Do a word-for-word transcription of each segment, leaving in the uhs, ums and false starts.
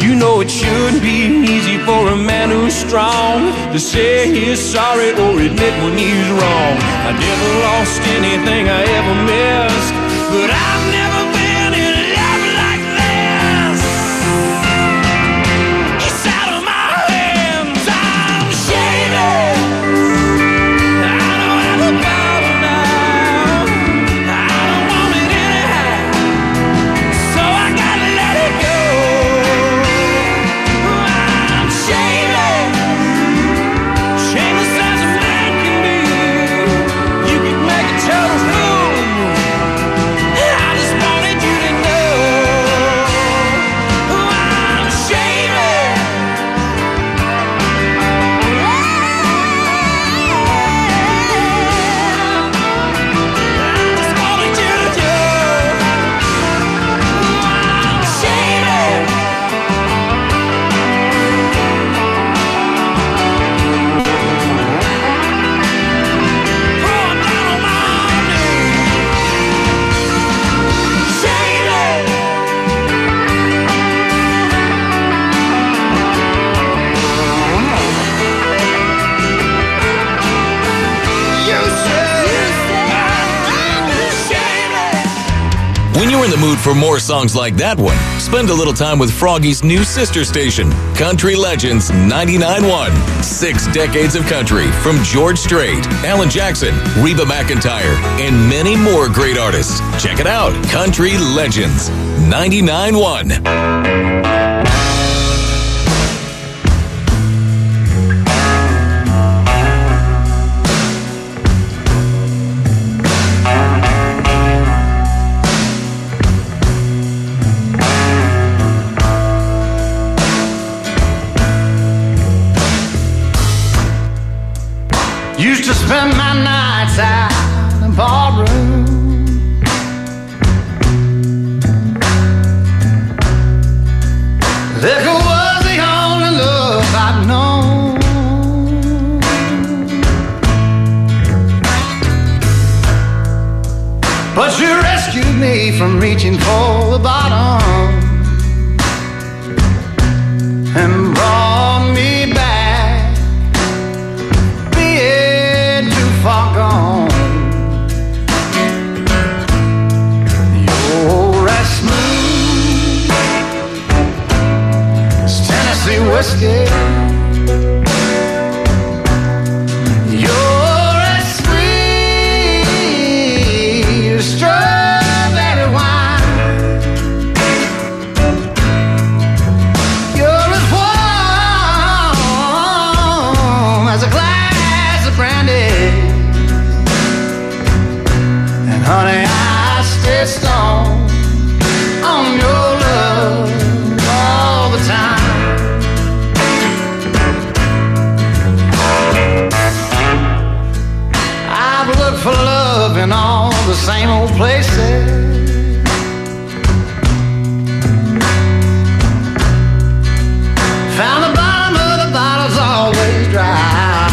You know it shouldn't be easy for a man who's strong to say he's sorry or admit when he's wrong. I never lost anything I ever missed, but I've never been in love like this. It's out of my hands, I'm shady. I don't have a bottle now, I don't want it anyhow, so I gotta let it go. I'm shady, shameless as a man can be. You can make a total fool of me. I just wanted you to know I'm shady. I just wanted you to know I'm shady. Pouring down on my knees. Shady. You say I'm shady. When you're in the mood for more songs like that one, spend a little time with Froggy's new sister station, Country Legends ninety-nine point one. Six decades of country from George Strait, Alan Jackson, Reba McEntire, and many more great artists. Check it out, Country Legends ninety-nine point one. Used to spend my nights out in the barroom. Liquor was the only love I'd known. But you rescued me from reaching for the bottom and brought me back, being too far gone. You're as smooth as Tennessee whiskey. You're as sweet as strawberry wine. You're as warm as a glass of brandy. And honey, I stay strong on your love all the time. I've looked for love in all the same old places. Found the bottom of the bottle's always dry.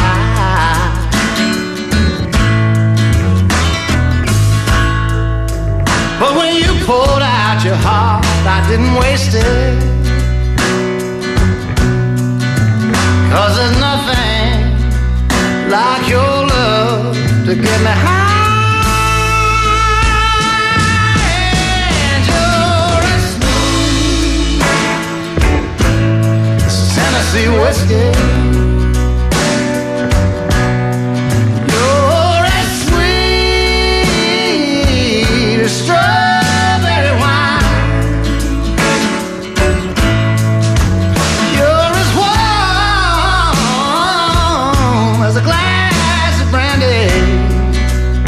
But when you poured out your heart, I didn't waste it. 'Cause there's nothing like your love to get me high. And you're as smooth as Tennessee whiskey. You're as sweet as strawberry wine. You're as warm as a glass of brandy.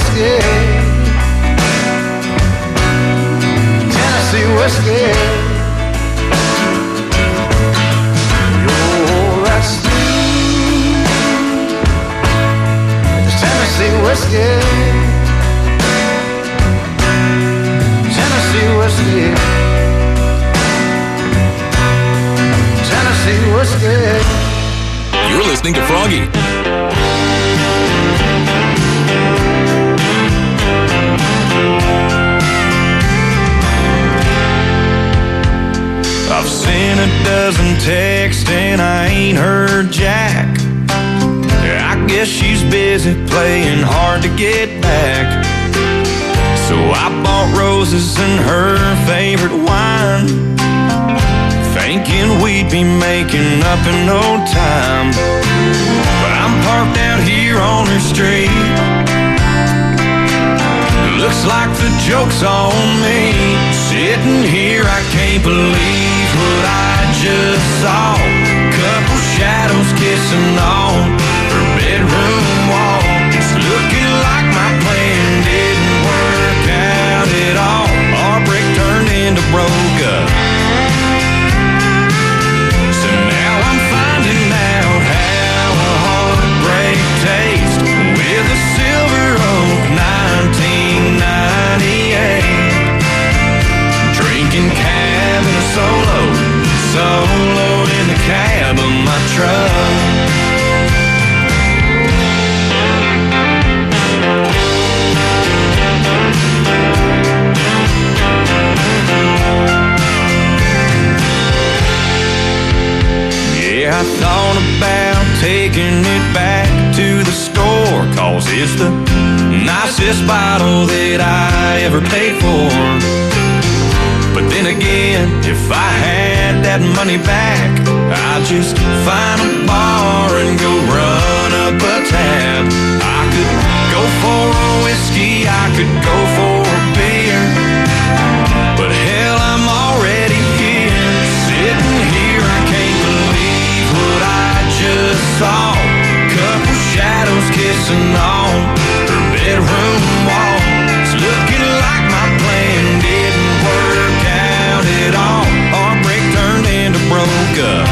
whiskey, Tennessee whiskey. You're that sweet Tennessee whiskey, Tennessee whiskey, Tennessee whiskey. You're listening to Froggy. I've sent a dozen texts and I ain't heard Jack. I guess she's busy playing hard to get back. So I bought roses and her favorite wine, thinking we'd be making up in no time. But I'm parked out here on her street. Looks like the joke's on me. Sitting here, I can't believe what I just saw. Couple shadows kissing on her bedroom wall. It's looking like my plan didn't work out at all. Our break turned into broke up. So now I'm finding out how a heartbreak tastes with a Silver Oak nineteen ninety-eight. Drinking cab in a solo, solo in the cab of my truck. Yeah, I thought about taking it back to the store, 'cause it's the nicest bottle that I ever paid for. But then again, if I had that money back, I'd just find a bar and go run up a tab. I could go for a whiskey, I could go for a beer, but hell, I'm already here. Sitting here, I can't believe what I just saw. Couple shadows kissing on her bedroom wall. It's looking like my plan didn't work out at all. Our break turned into broke up.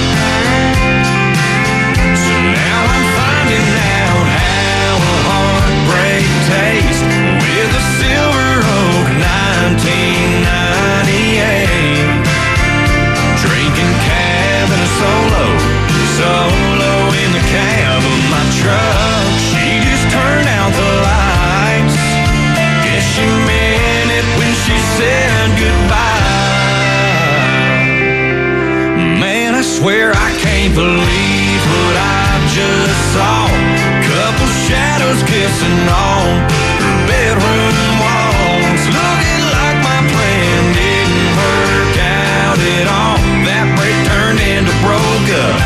So now I'm finding out how a heartbreak tastes with a Silver Oak nineteen ninety-eight. Drinking cab in a solo, solo in the cab of my truck. She just turned out the lights. Guess she meant it when she said goodbye. Man, I swear I can't believe what I just saw. Couple shadows kissing on her bedroom walls. Looking like my plan didn't work out at all. That break turned into broke up.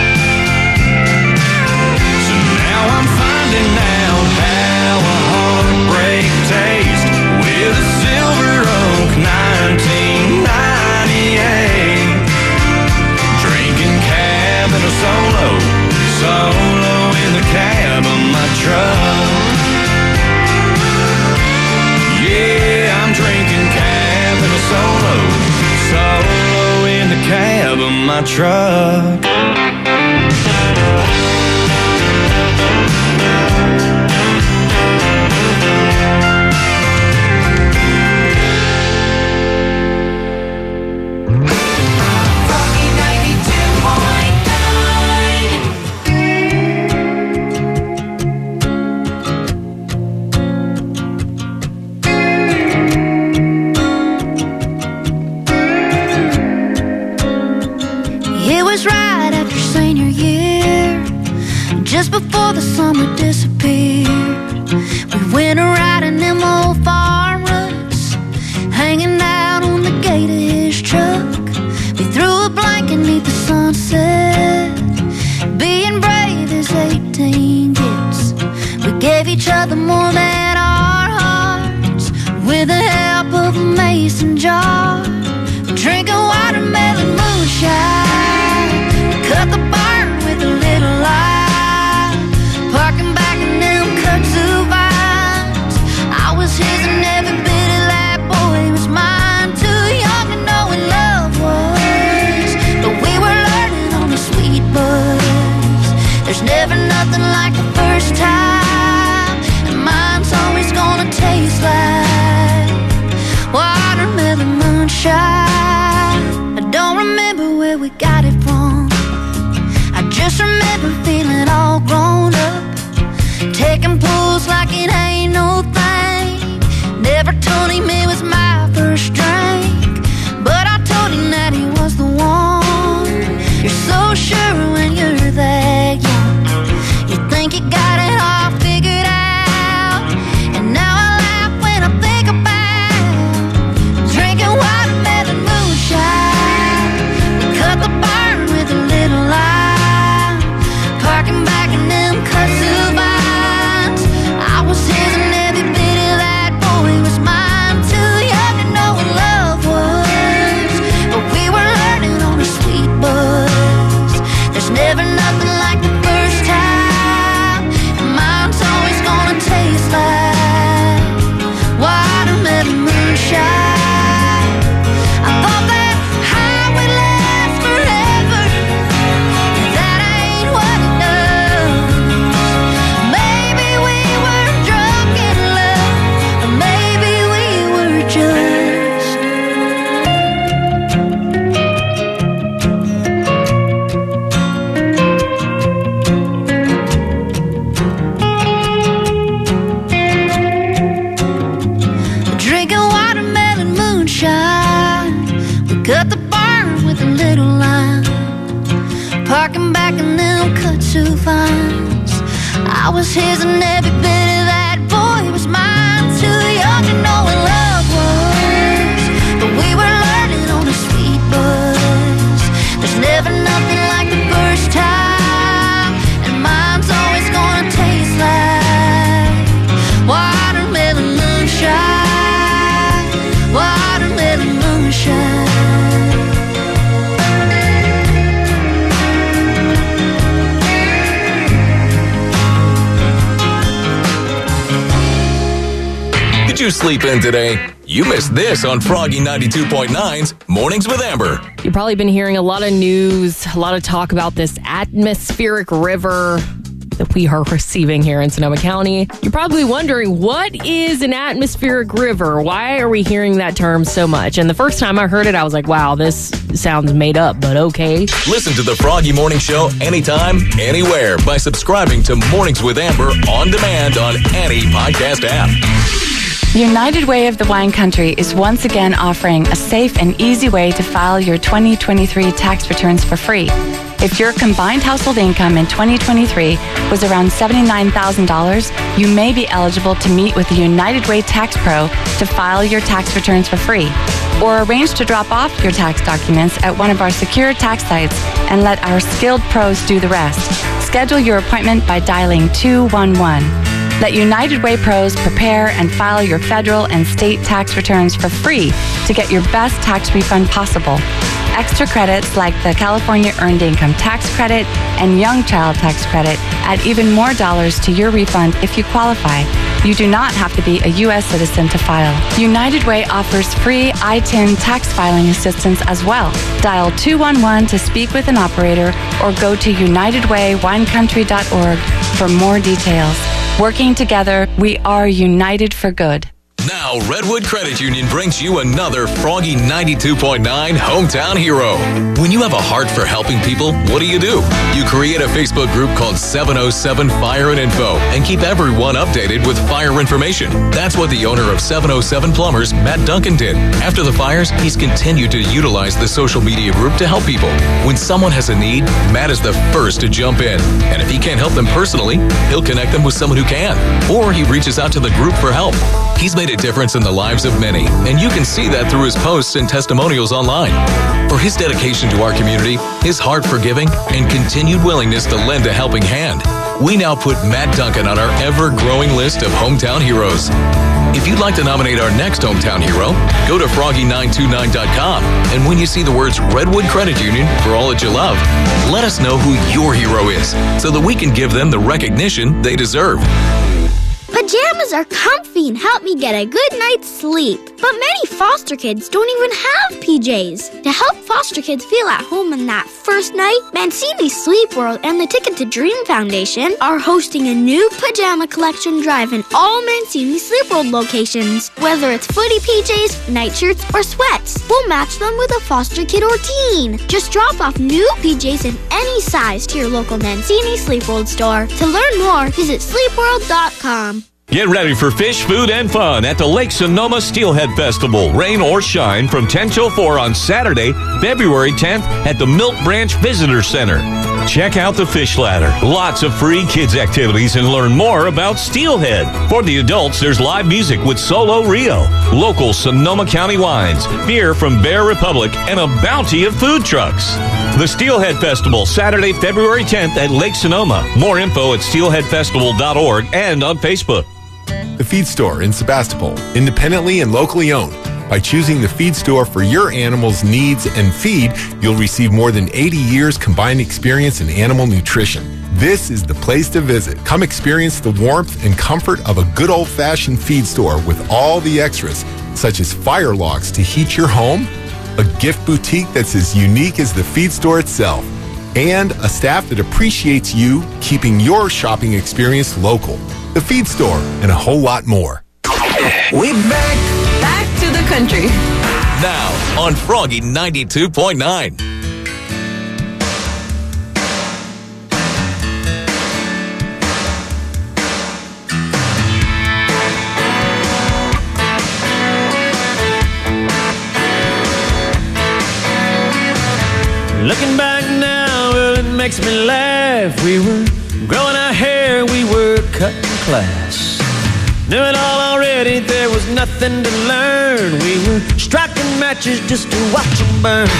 So now I'm finding out how a heartbreak tastes with a Silver Oak nineteen ninety-eight. Drinking cab in a solo, solo in the cab of my truck. Yeah, I'm drinking cab in a solo, solo in the cab of my truck. Just before the summer disappeared, we went a riding them old farm ruts, hanging out on the gate of his truck. We threw a blanket neath the sunset, being brave as eighteen gets. We gave each other more than our hearts, with the help of a mason jar. Drinking watermelon moonshine, cut the barn with a little light, parking back in them kudzu vines. all grown up, taking pulls like it ain't no thing. Never told him it was my first drink, but I told him that he was the one. You're so sure when you're that young, you think you got it all figured out. And now I laugh when I think about drinking watermelon moonshine. We cut the barn with a little line, parking back in them kudzu vines. I was his and every bit of that boy was mine. Too young to know what love was, but we were learning on a sweet buzz. There's never nothing like the first time, and mine's always gonna taste like watermelon moonshine. I thought that high would last forever, and that ain't what it does. Maybe we were drunk in love, or maybe we were just drinking watermelon moonshine. We cut the barn with a little line, parking back in them kudzu vines. I was his and every bit of that boy was mine. Too young to know what love was, but we were learning on a sweet buzz. There's never nothing like the first time, and mine's always gonna taste like watermelon moonshine. Watermelon moonshine. Did you sleep in today? You missed this on Froggy ninety-two point nine's Mornings with Amber. You've probably been hearing a lot of news, a lot of talk about this atmospheric river that we are receiving here in Sonoma County. You're probably wondering, what is an atmospheric river? Why are we hearing that term so much? And the first time I heard it, I was like, wow, this sounds made up, but okay. Listen to the Froggy Morning Show anytime, anywhere by subscribing to Mornings with Amber on demand on any podcast app. United Way of the Wine Country is once again offering a safe and easy way to file your twenty twenty-three tax returns for free. If your combined household income in twenty twenty-three was around seventy-nine thousand dollars, you may be eligible to meet with the United Way Tax Pro to file your tax returns for free. Or arrange to drop off your tax documents at one of our secure tax sites and let our skilled pros do the rest. Schedule your appointment by dialing two one one. Let United Way pros prepare and file your federal and state tax returns for free to get your best tax refund possible. Extra credits like the California Earned Income Tax Credit and Young Child Tax Credit add even more dollars to your refund if you qualify. You do not have to be a U S citizen to file. United Way offers free I T I N tax filing assistance as well. Dial two one one to speak with an operator or go to united way wine country dot org for more details. Working together, we are united for good. Now, Redwood Credit Union brings you another Froggy ninety-two point nine Hometown Hero. When you have a heart for helping people, what do you do? You create a Facebook group called seven oh seven Fire and Info and keep everyone updated with fire information. That's what the owner of seven oh seven Plumbers, Matt Duncan, did. After the fires, he's continued to utilize the social media group to help people. When someone has a need, Matt is the first to jump in. And if he can't help them personally, he'll connect them with someone who can. Or he reaches out to the group for help. He's made a difference in the lives of many, and you can see that through his posts and testimonials online. For his dedication to our community, his heart for giving, and continued willingness to lend a helping hand, we now put Matt Duncan on our ever-growing list of hometown heroes. If you'd like to nominate our next hometown hero, go to froggy nine two nine dot com, and when you see the words Redwood Credit Union for all that you love, let us know who your hero is so that we can give them the recognition they deserve. Pajamas are comfy and help me get a good night's sleep. But many foster kids don't even have P Js. To help foster kids feel at home on that first night, Mancini Sleep World and the Ticket to Dream Foundation are hosting a new pajama collection drive in all Mancini Sleep World locations. Whether it's footy P Js, nightshirts, or sweats, we'll match them with a foster kid or teen. Just drop off new P Js in any size to your local Mancini Sleep World store. To learn more, visit sleep world dot com. Get ready for fish, food, and fun at the Lake Sonoma Steelhead Festival. Rain or shine from ten till four on Saturday, February tenth at the Milk Branch Visitor Center. Check out the fish ladder, lots of free kids activities, and learn more about steelhead. For the adults, there's live music with Solo Rio, local Sonoma County wines, beer from Bear Republic, and a bounty of food trucks. The Steelhead Festival, Saturday, February tenth at Lake Sonoma. More info at steelhead festival dot org and on Facebook. The Feed Store in Sebastopol, independently and locally owned. By choosing the Feed Store for your animal's needs and feed, you'll receive more than eighty years combined experience in animal nutrition. This is the place to visit. Come experience the warmth and comfort of a good old-fashioned feed store with all the extras, such as fire logs to heat your home, a gift boutique that's as unique as the Feed Store itself, and a staff that appreciates you keeping your shopping experience local. The Feed Store, and a whole lot more. We back. Back to the country. Now on Froggy ninety-two point nine. Looking back now, well, it makes me laugh. We were growing our hair, we were cutting class. Knew it all already, there was nothing to learn. We were striking matches just to watch them burn.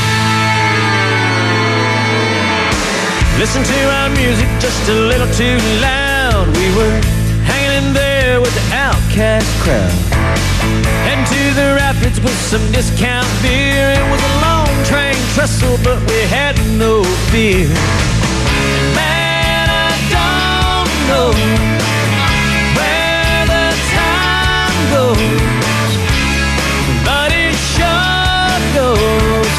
Listen to our music just a little too loud. We were hanging in there with the outcast crowd. Heading to the rapids with some discount beer. It was a long train trestle, but we had no fear. Man, I don't know where the time goes, but it sure goes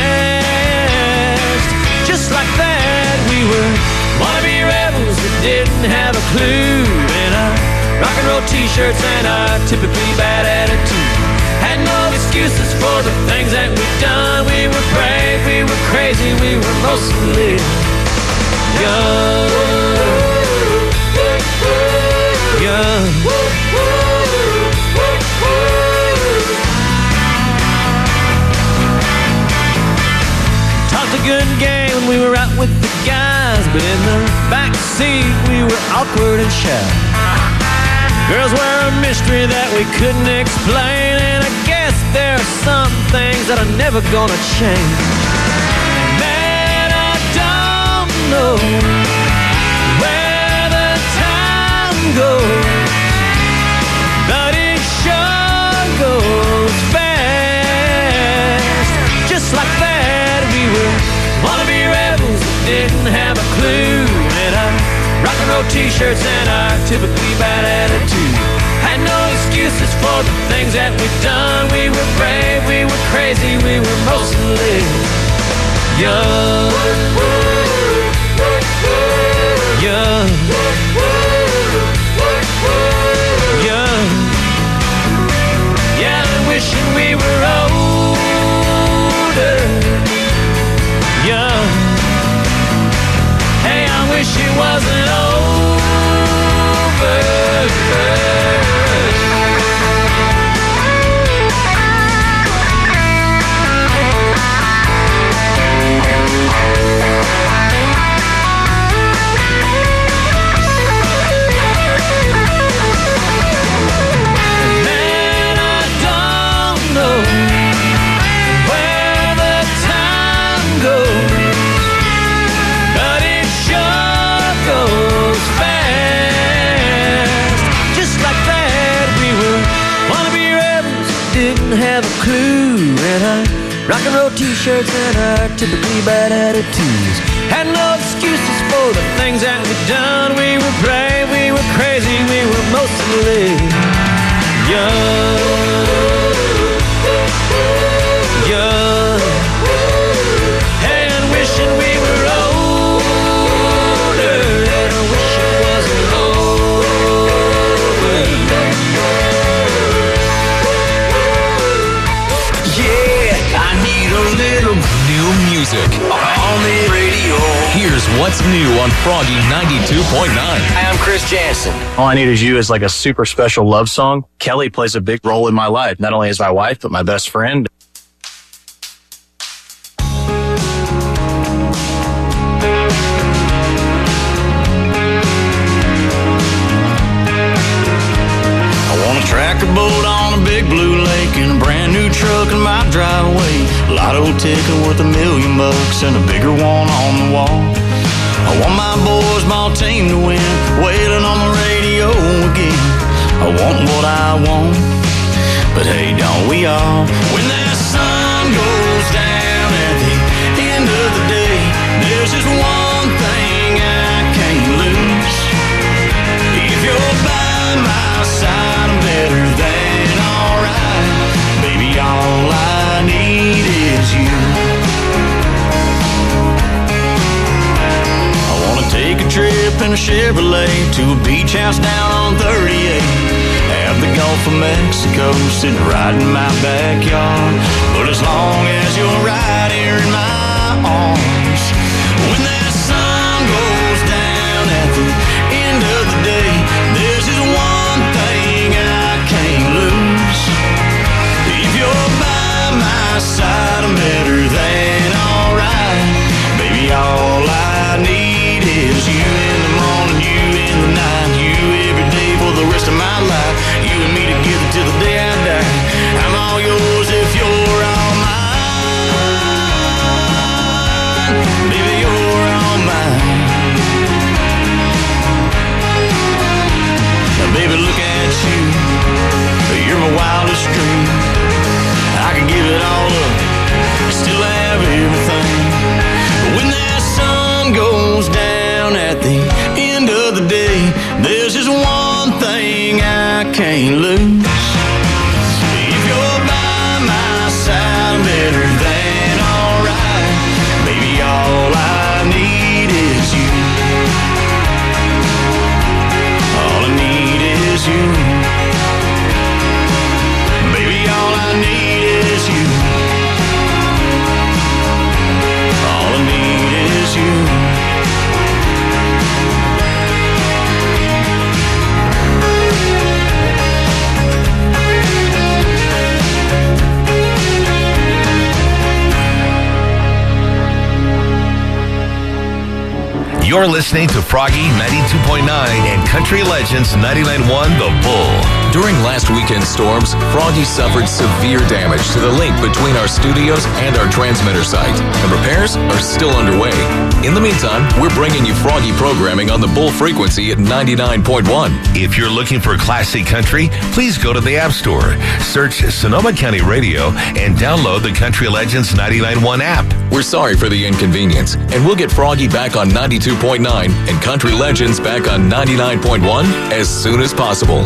fast. Just like that, we were wannabe rebels that didn't have a clue. And our rock and roll t-shirts and our typically bad attitude had no excuses for the things that we've done. We were brave, we were crazy, we were mostly young. Young. Talked a good game when we were out with the guys, but in the back seat we were awkward and shy. Girls were a mystery that we couldn't explain, and I guess there are some things that are never gonna change. Man, I don't know where the time goes, but it sure goes fast. Just like that, we were wannabe rebels that didn't have a clue. And our rock and roll t-shirts and our typically bad attitude had no excuses for the things that we've done. We were brave, we were crazy, we were mostly young. Young. Young. Yeah, I'm wishing we were older. Young. Hey, I wish it wasn't over. Man, I don't know where the time goes, but it sure goes fast. Just like that, we were wannabe rebels, didn't have a clue. And our rock and roll t-shirts and our typically bad attitudes had no excuses for the things that we've done. We were brave, we were crazy, we were supposed to live young, young, and wishing we were older, and I wish it wasn't over. Yeah, I need a little new music on the radio. Here's what's new on Froggy ninety-two point nine. Hi, I'm Chris Jansen. All I Need Is You is like a super special love song. Kelly plays a big role in my life, not only as my wife, but my best friend. I want a tractor boat on a big blue lake and a brand new truck in my driveway. Lotto ticket worth a million bucks and a bigger one on the wall. I want my boys, my team to win, wailing on the radio again. I want what I want, but hey, don't we all? When that sun goes down at the end of the day, there's just one thing I can't lose. If you're by my side, I'm better than alright. Baby, all I need is you. Take a trip in a Chevrolet to a beach house down on thirty-eight. Have the Gulf of Mexico sitting right in my backyard. But as long as you're right here in my arms, when that sun goes down at the end of the day, there's just one thing I can't lose. If you're by my side, I'm better than alright. Baby, all I need is you in the morning, you in the night, you every day for the rest of my life. You and me together till the day I die. I'm all yours if you're all mine. Baby, you're all mine. Now, baby, look at you. You're my wildest dream. I could give it all up, still have everything. But when that sun goes down at the end of the day, there's just one thing I can't lose. If you're by my side, I'm better than alright. Baby, all I need is you. All I need is you. Baby, all I need is you. All I need is you. You're listening to Froggy ninety-two point nine and Country Legends ninety-nine point one The Bull. During last weekend's storms, Froggy suffered severe damage to the link between our studios and our transmitter site, and repairs are still underway. In the meantime, we're bringing you Froggy programming on the Bull frequency at ninety-nine point one. If you're looking for classic country, please go to the App Store, search Sonoma County Radio, and download the Country Legends ninety-nine point one app. We're sorry for the inconvenience, and we'll get Froggy back on ninety-two point nine and Country Legends back on ninety-nine point one as soon as possible.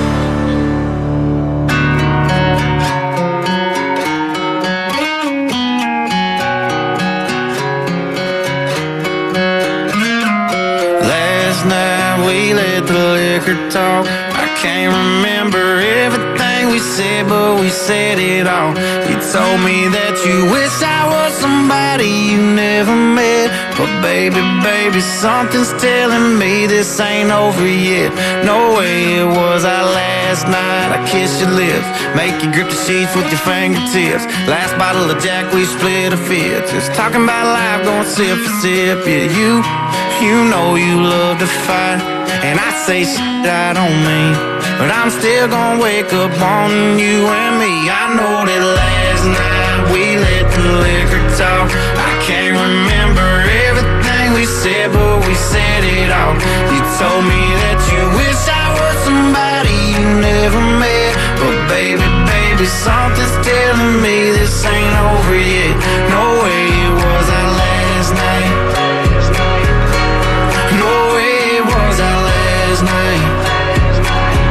Last night we let the liquor talk. I can't remember everything we said, but we said it all. You told me that you wish I was somebody you never met. But baby, baby, something's telling me this ain't over yet. No way it was our last night. I kissed your lips, make you grip the sheets with your fingertips. Last bottle of Jack, we split a fifth. Just talking about life, going sip for sip. Yeah, you, you know you love to fight, and I say shit I don't mean, but I'm still gonna wake up on you and me. I know that last night we let the liquor talk. I can't remember everything we said, but we said it all. You told me that you wish I was somebody you never met. But baby, baby, something's telling me this ain't over yet. No way it was our last night. No way it was our last night.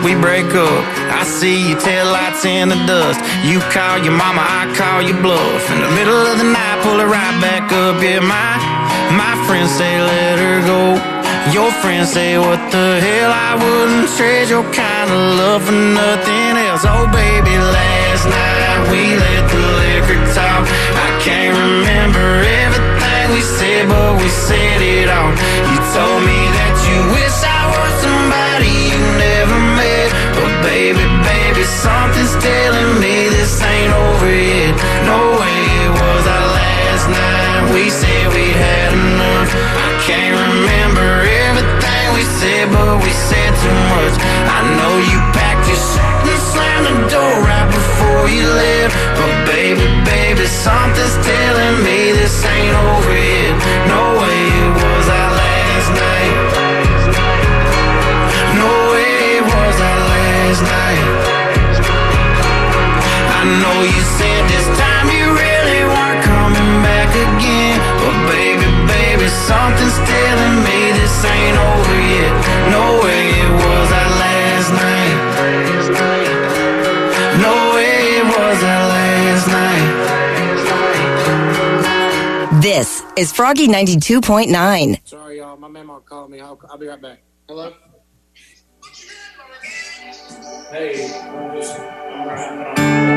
we break up. I see your taillights in the dust. You call your mama, I call your bluff. In the middle of the night, pull her right back up. Yeah, my, my friends say let her go. Your friends say what the hell, I wouldn't trade your kind of love for nothing else. Oh baby, last night we let the liquor talk. I can't remember everything we said, but we said it all. You told me that you wish I was somebody you never met. But baby, baby, something's telling me this ain't over yet. No way it was our last night. We said we had enough. I can't remember everything we said, but we said too much. I know you packed your shit and slammed the door right before you left. But baby, baby, something's telling me this ain't over yet. No way it was our last night. No way it was our last night. I know you said this time you really weren't coming back again. But baby, baby, something's telling me this ain't over yet. No way it was our last night. No way it was our last night. This is Froggy ninety-two point nine. Sorry, y'all. My memo called me. I'll, I'll be right back. Hello? Hey, I'm just... I'm right.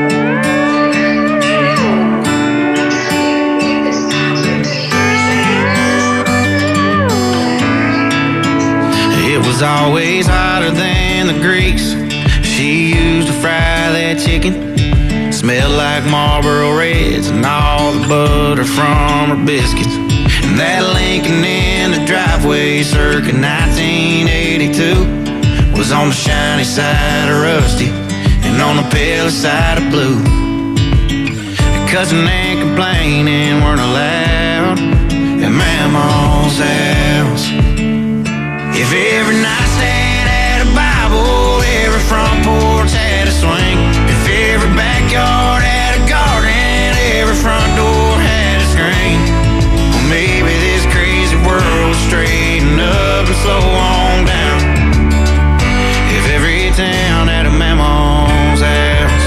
It was always hotter than the grease she used to fry that chicken. Smelled like Marlboro Reds and all the butter from her biscuits. And that Lincoln in the driveway circa nineteen eighty-two was on the shiny side of rusty and on the pale side of blue. Cussing and complaining weren't allowed at Mama's house. If every nightstand had a Bible, every front porch had a swing. If every backyard had a garden, every front door had a screen. Well, maybe this crazy world would straighten up and slow on down if every town had a Mama's house.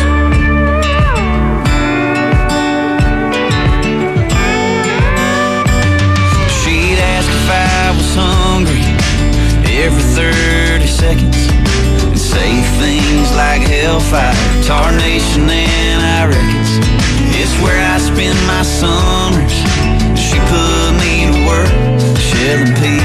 She'd ask if I was hungry every thirty seconds and say things like hellfire, tarnation, and I reckons it's where I spend my summers. She put me to work shelling peas